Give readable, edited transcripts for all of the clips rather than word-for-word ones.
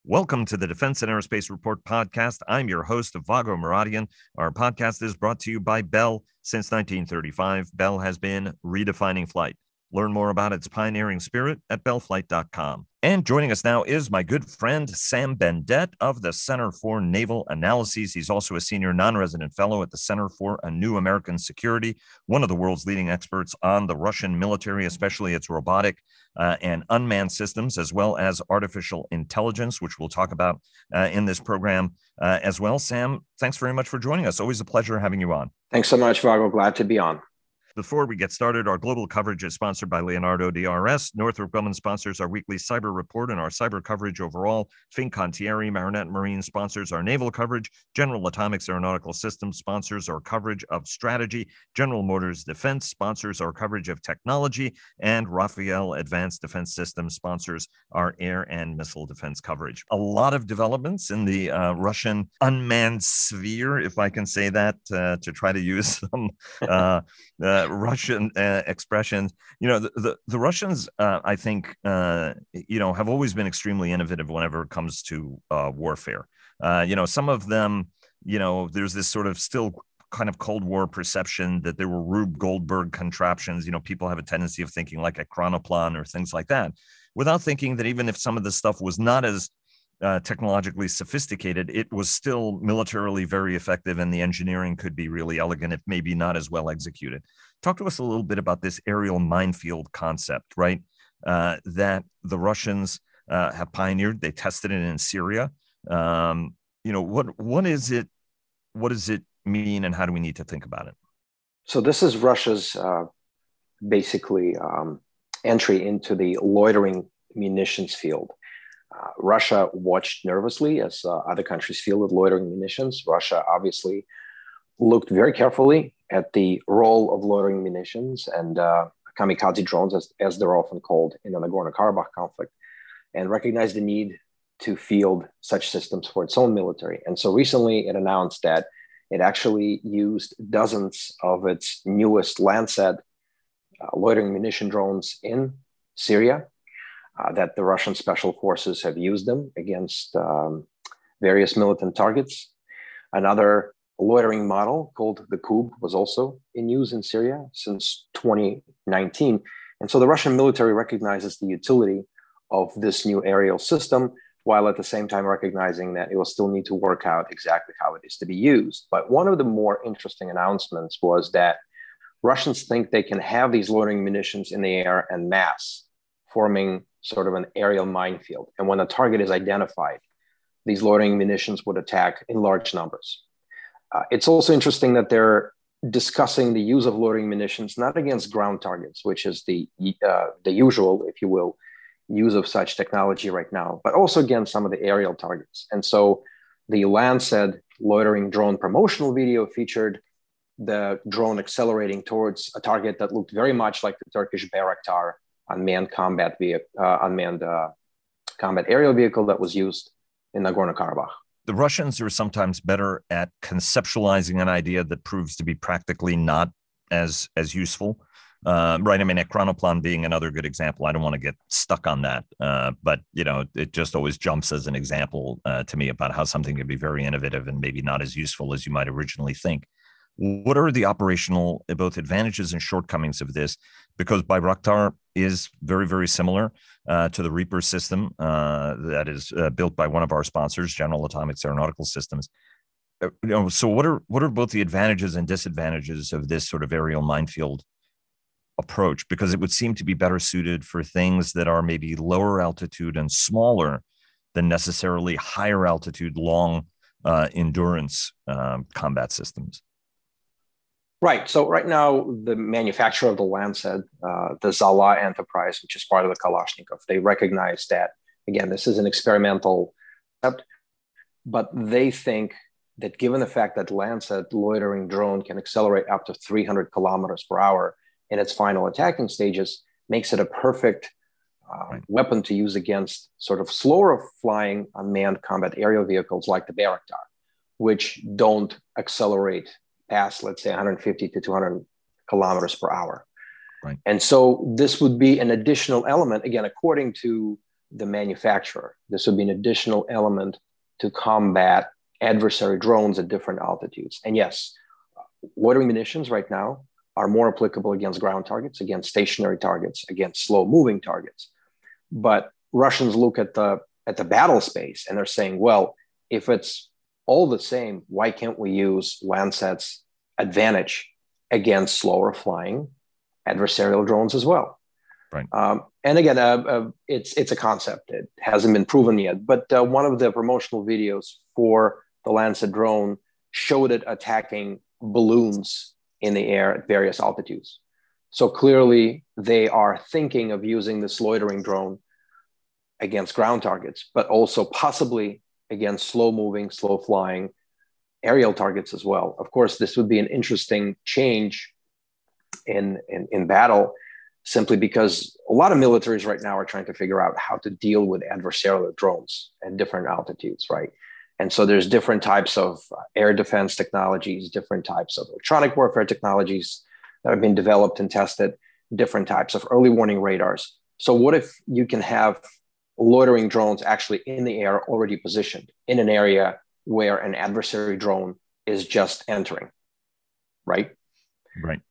Welcome to the Defense and Aerospace Report podcast. I'm your host, Vago Muradian. Our podcast is brought to you by Bell. Since 1935, Bell has been redefining flight. Learn more about its pioneering spirit at bellflight.com. And joining us now is my good friend, Sam Bendett of the Center for Naval Analyses. He's also a senior non-resident fellow at the Center for a New American Security, one of the world's leading experts on the Russian military, especially its robotic and unmanned systems, as well as artificial intelligence, which we'll talk about in this program as well. Sam, thanks very much for joining us. Always a pleasure having you on. Thanks so much, Vago. Glad to be on. Before we get started, our global coverage is sponsored by Leonardo DRS. Northrop Grumman sponsors our weekly cyber report and our cyber coverage overall. Fincantieri Marinette Marine sponsors our naval coverage. General Atomics Aeronautical Systems sponsors our coverage of strategy. General Motors Defense sponsors our coverage of technology. And Rafael Advanced Defense Systems sponsors our air and missile defense coverage. A lot of developments in the Russian unmanned sphere, if I can say that, to try to use some Russian expressions. You know, the Russians, I think, have always been extremely innovative whenever it comes to warfare. Some of them, there's this sort of still kind of Cold War perception that there were Rube Goldberg contraptions. People have a tendency of thinking like a chronoplan or things like that, without thinking that even if some of this stuff was not as technologically sophisticated, it was still militarily very effective, and the engineering could be really elegant, if maybe not as well executed. Talk to us a little bit about this aerial minefield concept, right? That the Russians have pioneered. They tested it in Syria. What is it? What does it mean, and how do we need to think about it? So this is Russia's basically entry into the loitering munitions field. Russia watched nervously as other countries fielded loitering munitions. Russia obviously looked very carefully at the role of loitering munitions and kamikaze drones, as they're often called in the Nagorno-Karabakh conflict, and recognized the need to field such systems for its own military. And so recently it announced that it actually used dozens of its newest Lancet loitering munition drones in Syria, that the Russian special forces have used them against various militant targets. Another loitering model called the Kub was also in use in Syria since 2019. And so the Russian military recognizes the utility of this new aerial system, while at the same time recognizing that it will still need to work out exactly how it is to be used. But one of the more interesting announcements was that Russians think they can have these loitering munitions in the air en masse, forming sort of an aerial minefield. And when a target is identified, these loitering munitions would attack in large numbers. It's also interesting that they're discussing the use of loitering munitions not against ground targets, which is the usual, if you will, use of such technology right now, but also against some of the aerial targets. And so the Lancet loitering drone promotional video featured the drone accelerating towards a target that looked very much like the Turkish Bayraktar unmanned combat aerial vehicle that was used in Nagorno-Karabakh. The Russians are sometimes better at conceptualizing an idea that proves to be practically not as useful, right? I mean, a chronoplan being another good example. I don't want to get stuck on that, but it just always jumps as an example to me about how something can be very innovative and maybe not as useful as you might originally think. What are the operational both advantages and shortcomings of this? Because Bayraktar is very, very similar to the Reaper system that is built by one of our sponsors, General Atomics Aeronautical Systems. So what are both the advantages and disadvantages of this sort of aerial minefield approach? Because it would seem to be better suited for things that are maybe lower altitude and smaller than necessarily higher altitude, long endurance combat systems. Right. So right now, the manufacturer of the Lancet, the Zala Enterprise, which is part of the Kalashnikov, they recognize that, again, this is an experimental concept, but they think that given the fact that Lancet loitering drone can accelerate up to 300 kilometers per hour in its final attacking stages, makes it a perfect weapon to use against sort of slower flying unmanned combat aerial vehicles like the Bayraktar, which don't accelerate past, let's say, 150 to 200 kilometers per hour. Right. And so this would be an additional element, again, according to the manufacturer. This would be an additional element to combat adversary drones at different altitudes. And yes, loitering munitions right now are more applicable against ground targets, against stationary targets, against slow-moving targets. But Russians look at the battle space and they're saying, well, if it's all the same, why can't we use Landsat's advantage against slower flying adversarial drones as well? Right. And again, it's a concept. It hasn't been proven yet. But one of the promotional videos for the Lancet drone showed it attacking balloons in the air at various altitudes. So clearly, they are thinking of using this loitering drone against ground targets, but also possibly against slow-moving, slow-flying aerial targets as well. Of course, this would be an interesting change in battle, simply because a lot of militaries right now are trying to figure out how to deal with adversarial drones at different altitudes, right? And so there's different types of air defense technologies, different types of electronic warfare technologies that have been developed and tested, different types of early warning radars. So what if you can have loitering drones actually in the air already positioned in an area where an adversary drone is just entering, right? Right.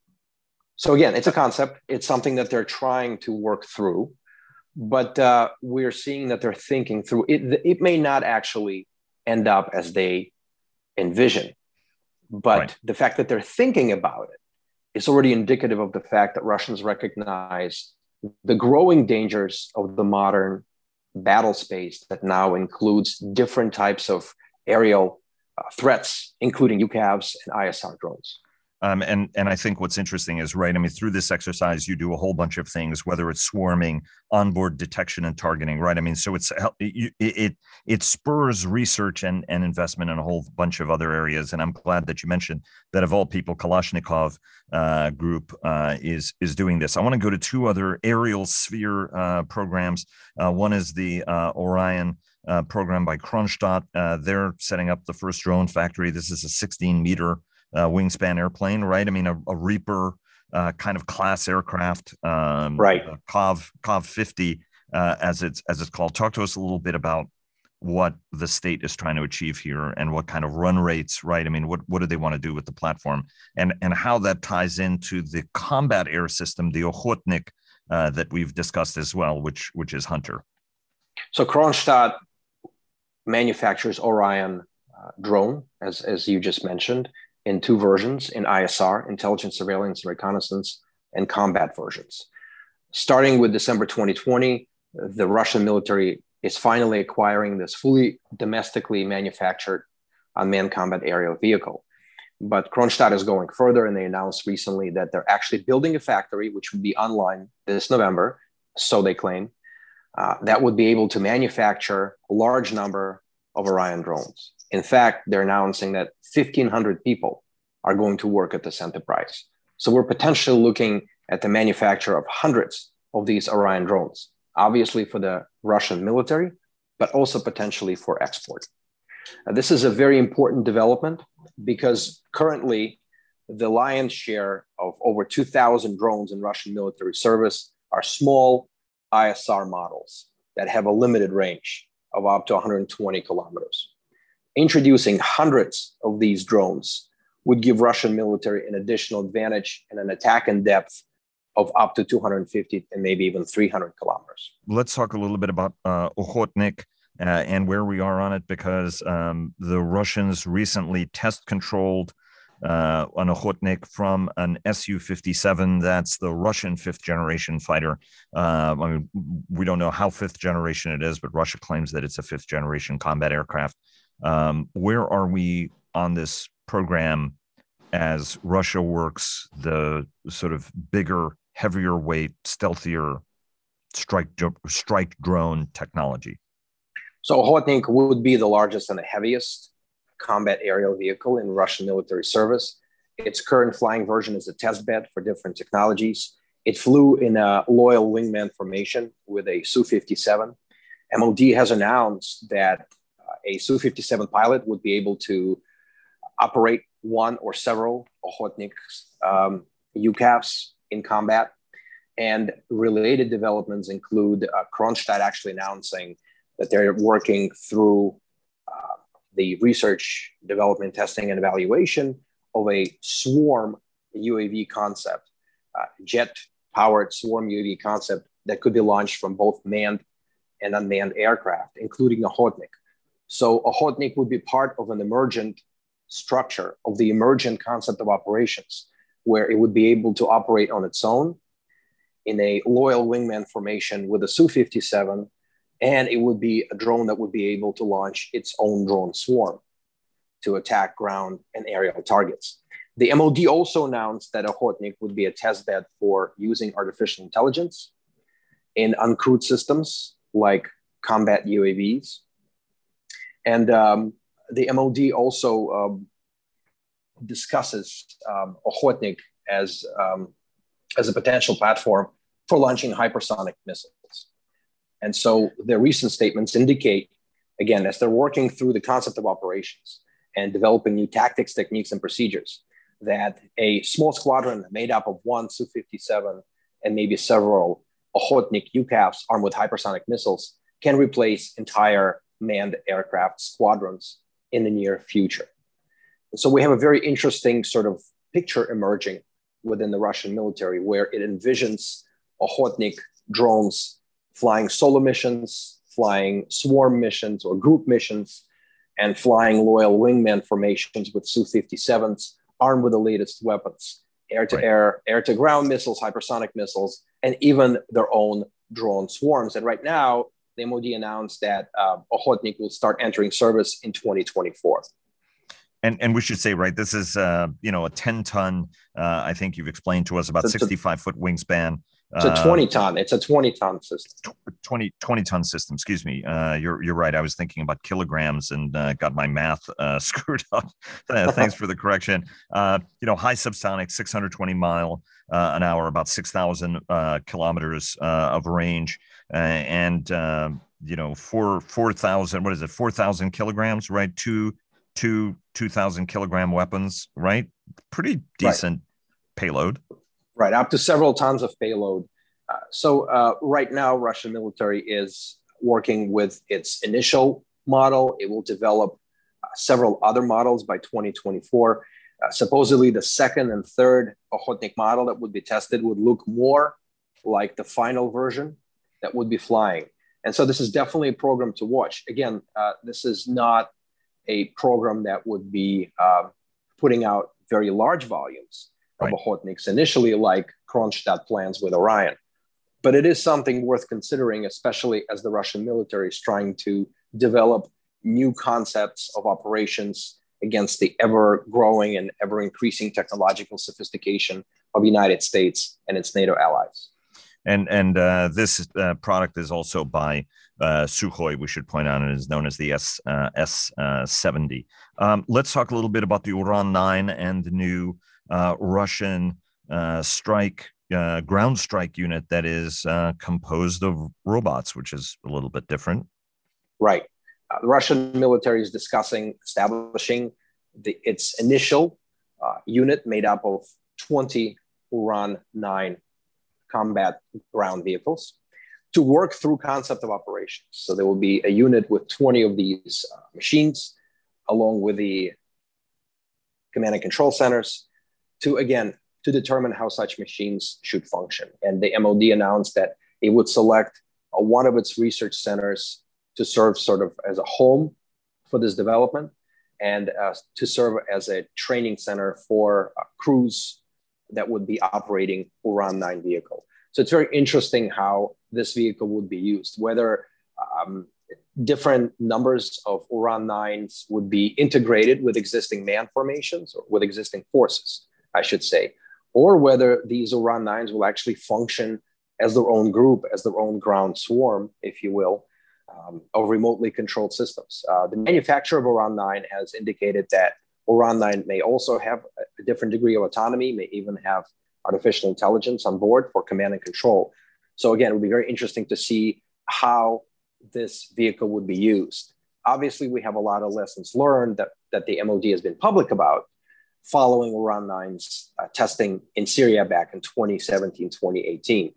So again, it's a concept. It's something that they're trying to work through, but we're seeing that they're thinking through it. It may not actually end up as they envision, but right. The fact that they're thinking about it is already indicative of the fact that Russians recognize the growing dangers of the modern battle space that now includes different types of aerial threats, including UCAVs and ISR drones. And I think what's interesting is, right, I mean, through this exercise, you do a whole bunch of things, whether it's swarming, onboard detection and targeting, right? I mean, so it spurs research and investment in a whole bunch of other areas. And I'm glad that you mentioned that, of all people, Kalashnikov group is doing this. I want to go to two other aerial sphere programs. One is the Orion program by Kronstadt. They're setting up the first drone factory. This is a 16-meter wingspan airplane, right? I mean, a Reaper kind of class aircraft, right? Kov 50, as it's called. Talk to us a little bit about what the state is trying to achieve here and what kind of run rates, right? I mean, what do they want to do with the platform, and how that ties into the combat air system, the Okhotnik, that we've discussed as well, which is Hunter. So Kronstadt manufactures Orion drone, as you just mentioned, in two versions, in ISR, intelligence, surveillance, and reconnaissance, and combat versions. Starting with December 2020, the Russian military is finally acquiring this fully domestically manufactured unmanned combat aerial vehicle. But Kronstadt is going further, and they announced recently that they're actually building a factory, which would be online this November, so they claim, that would be able to manufacture a large number of Orion drones. In fact, they're announcing that 1,500 people are going to work at this enterprise. So we're potentially looking at the manufacture of hundreds of these Orion drones, obviously for the Russian military, but also potentially for export. This is a very important development because currently the lion's share of over 2,000 drones in Russian military service are small ISR models that have a limited range of up to 120 kilometers. Introducing hundreds of these drones would give Russian military an additional advantage and an attack in depth of up to 250 and maybe even 300 kilometers. Let's talk a little bit about Okhotnik and where we are on it, because the Russians recently test controlled an Okhotnik from an Su-57. That's the Russian fifth generation fighter. I mean, we don't know how fifth generation it is, but Russia claims that it's a fifth generation combat aircraft. Where are we on this program as Russia works the sort of bigger, heavier weight, stealthier strike drone technology? So Okhotnik would be the largest and the heaviest combat aerial vehicle in Russian military service. Its current flying version is a test bed for different technologies. It flew in a loyal wingman formation with a Su-57. MOD has announced that a Su-57 pilot would be able to operate one or several Okhotnik UCAVs in combat. And related developments include Kronstadt actually announcing that they're working through the research, development, testing, and evaluation of a swarm UAV concept, jet-powered swarm UAV concept that could be launched from both manned and unmanned aircraft, including a Ochotnik. So Ochotnik would be part of an emergent structure of the emergent concept of operations, where it would be able to operate on its own in a loyal wingman formation with a Su-57, and it would be a drone that would be able to launch its own drone swarm to attack ground and aerial targets. The MOD also announced that Ochotnik would be a test bed for using artificial intelligence in uncrewed systems like combat UAVs. And the MOD also discusses Ochotnik as a potential platform for launching hypersonic missiles. And so their recent statements indicate, again, as they're working through the concept of operations and developing new tactics, techniques, and procedures, that a small squadron made up of one Su-57 and maybe several Ochotnik UCAVs armed with hypersonic missiles can replace entire manned aircraft squadrons in the near future. And so we have a very interesting sort of picture emerging within the Russian military, where it envisions Ochotnik drones flying solo missions, flying swarm missions or group missions, and flying loyal wingman formations with Su-57s armed with the latest weapons, air-to-air, air-to-ground missiles, hypersonic missiles, and even their own drone swarms. And right now, the MOD announced that Ochotnik will start entering service in 2024. And we should say, right, this is, a 10-ton, I think you've explained to us, about 65-foot wingspan. It's a 20-ton. It's a 20-ton system. 20-ton system. Excuse me. You're right. I was thinking about kilograms and got my math screwed up. Thanks for the correction. High subsonic, 620 mile an hour, about 6,000 kilometers of range, and 4,000. What is it? 4,000 kilograms, right? Two 2,000 kilogram weapons, right? Pretty decent payload. Right, up to several tons of payload. So right now, Russian military is working with its initial model. It will develop several other models by 2024. Supposedly, the second and third Ochotnik model that would be tested would look more like the final version that would be flying. And so this is definitely a program to watch. Again, this is not a program that would be putting out very large volumes of Ochotniks initially, like Kronstadt plans with Orion. But it is something worth considering, especially as the Russian military is trying to develop new concepts of operations against the ever-growing and ever-increasing technological sophistication of the United States and its NATO allies. And this product is also by Sukhoi, we should point out, and is known as the S-70. Let's talk a little bit about the Uran-9 and the new Russian ground strike unit that is composed of robots, which is a little bit different. Right. The Russian military is discussing establishing its initial unit made up of 20 Uran-9 combat ground vehicles to work through concept of operations. So there will be a unit with 20 of these machines, along with the command and control centers, to determine how such machines should function. And the MOD announced that it would select one of its research centers to serve sort of as a home for this development, and to serve as a training center for crews that would be operating Uran-9 vehicle. So it's very interesting how this vehicle would be used, whether different numbers of Uran-9s would be integrated with existing man formations or with existing forces, I should say, or whether these Uran-9s will actually function as their own group, as their own ground swarm, if you will, of remotely controlled systems. The manufacturer of Uran-9 has indicated that Uran-9 may also have a different degree of autonomy, may even have artificial intelligence on board for command and control. So again, it would be very interesting to see how this vehicle would be used. Obviously, we have a lot of lessons learned that the MOD has been public about following Uran-9's testing in Syria back in 2017, 2018.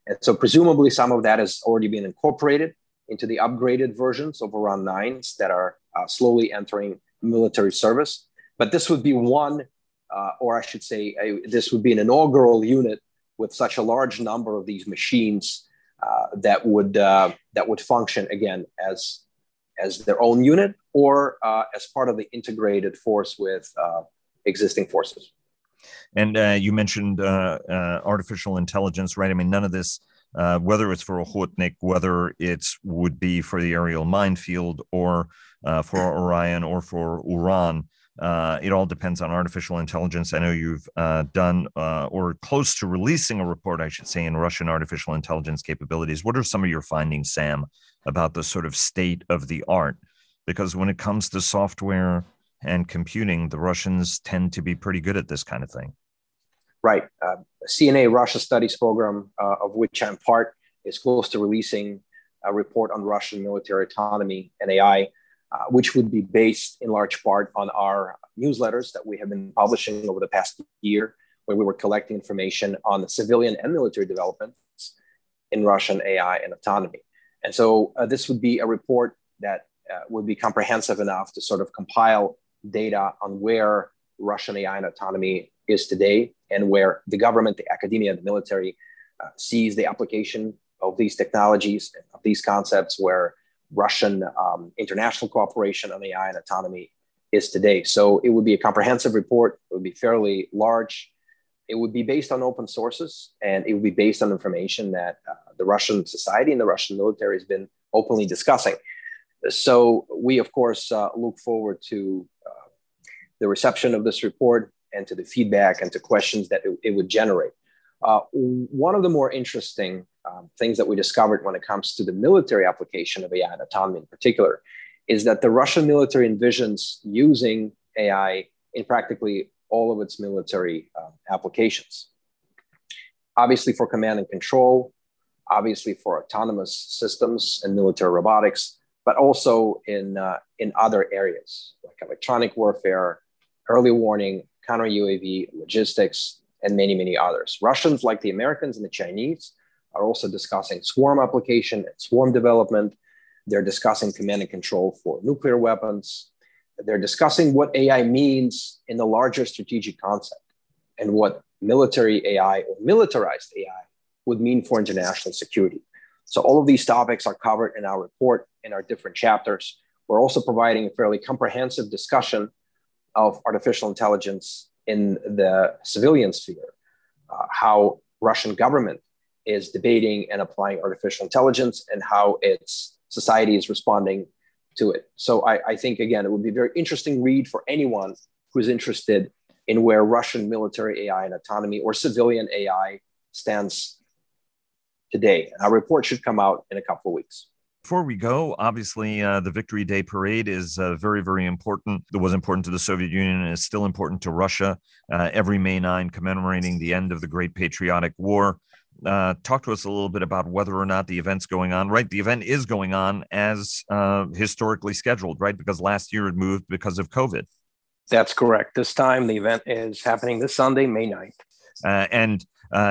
And so presumably some of that has already been incorporated into the upgraded versions of Uran 9s that are slowly entering military service. But this would be one, or I should say, this would be an inaugural unit with such a large number of these machines that would function again as their own unit or as part of the integrated force with existing forces. And you mentioned artificial intelligence, right? I mean, none of this, whether it's for Okhotnik, whether it would be for the aerial minefield or for Orion or for Uran, it all depends on artificial intelligence. I know you've done or close to releasing a report, I should say, in Russian artificial intelligence capabilities. What are some of your findings, Sam, about the sort of state of the art? Because when it comes to software and computing, the Russians tend to be pretty good at this kind of thing. Right. CNA Russia Studies Program, of which I'm part, is close to releasing a report on Russian military autonomy and AI, which would be based in large part on our newsletters that we have been publishing over the past year, where we were collecting information on the civilian and military developments in Russian AI and autonomy. And so this would be a report that would be comprehensive enough to sort of compile data on where Russian AI and autonomy is today and where the government, the academia, the military sees the application of these technologies, of these concepts, where Russian international cooperation on AI and autonomy is today. So it would be a comprehensive report. It would be fairly large. It would be based on open sources, and it would be based on information that the Russian society and the Russian military has been openly discussing. So we, of course, look forward to the reception of this report and to the feedback and to questions that it would generate. One of the more interesting things that we discovered when it comes to the military application of AI and autonomy in particular is that the Russian military envisions using AI in practically all of its military applications. Obviously for command and control, obviously for autonomous systems and military robotics, but also in other areas like electronic warfare, early warning, counter UAV, logistics, and many, many others. Russians, like the Americans and the Chinese, are also discussing swarm application and swarm development. They're discussing command and control for nuclear weapons. They're discussing what AI means in the larger strategic concept and what military AI or militarized AI would mean for international security. So all of these topics are covered in our report in our different chapters. We're also providing a fairly comprehensive discussion of artificial intelligence in the civilian sphere, how Russian government is debating and applying artificial intelligence and how its society is responding to it. So I think, again, it would be a very interesting read for anyone who's interested in where Russian military AI and autonomy or civilian AI stands today. And our report should come out in a couple of weeks. Before we go, obviously, the Victory Day parade is very, very important. It was important to the Soviet Union and is still important to Russia. Every May 9, commemorating the end of the Great Patriotic War. Talk to us a little bit about whether or not the event's going on. Right, the event is going on as historically scheduled, right? Because last year it moved because of COVID. That's correct. This time the event is happening this Sunday, May 9th. And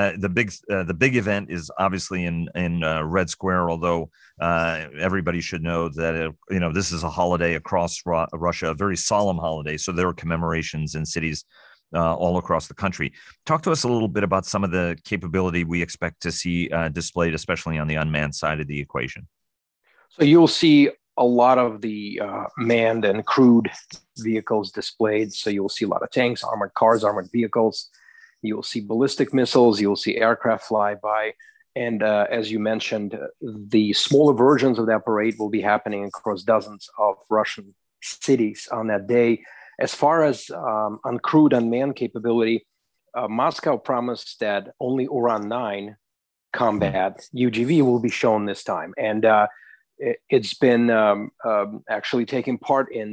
the big event is obviously in Red Square, although everybody should know that this is a holiday across Russia, a very solemn holiday. So there are commemorations in cities all across the country. Talk to us a little bit about some of the capability we expect to see displayed, especially on the unmanned side of the equation. So you'll see a lot of the manned and crewed vehicles displayed. So you'll see a lot of tanks, armored cars, armored vehicles. You'll see ballistic missiles. You'll see aircraft fly by. And as you mentioned, the smaller versions of that parade will be happening across dozens of Russian cities on that day. As far as uncrewed, unmanned capability, Moscow promised that only Uran 9 combat UGV will be shown this time. And it's been actually taking part in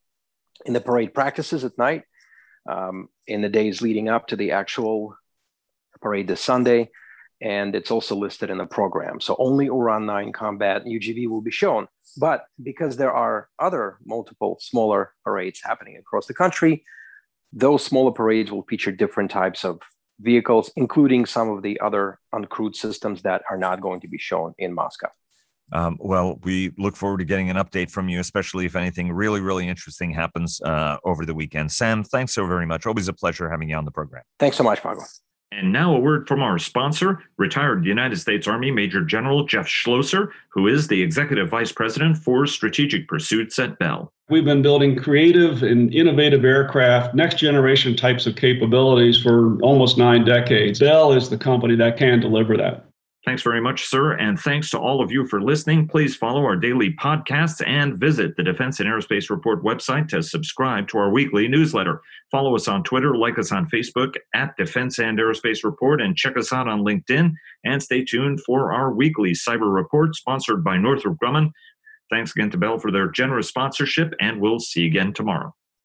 the parade practices at night. In the days leading up to the actual parade this Sunday, and it's also listed in the program. So only Uran 9 combat UGV will be shown. But because there are other multiple smaller parades happening across the country, those smaller parades will feature different types of vehicles, including some of the other uncrewed systems that are not going to be shown in Moscow. Well, we look forward to getting an update from you, especially if anything really, really interesting happens over the weekend. Sam, thanks so very much. Always a pleasure having you on the program. Thanks so much, Pago. And now a word from our sponsor, retired United States Army Major General Jeff Schlosser, who is the Executive Vice President for Strategic Pursuits at Bell. We've been building creative and innovative aircraft, next generation types of capabilities for almost 9 decades. Bell is the company that can deliver that. Thanks very much, sir. And thanks to all of you for listening. Please follow our daily podcasts and visit the Defense and Aerospace Report website to subscribe to our weekly newsletter. Follow us on Twitter, like us on Facebook at Defense and Aerospace Report, and check us out on LinkedIn. And stay tuned for our weekly cyber report sponsored by Northrop Grumman. Thanks again to Bell for their generous sponsorship, and we'll see you again tomorrow.